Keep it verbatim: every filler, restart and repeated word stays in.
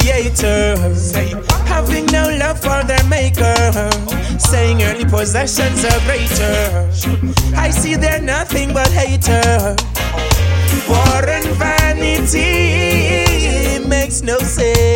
creator, having no love for their maker, saying earthly possessions are greater. I see they're nothing but haters. War and vanity makes no sense.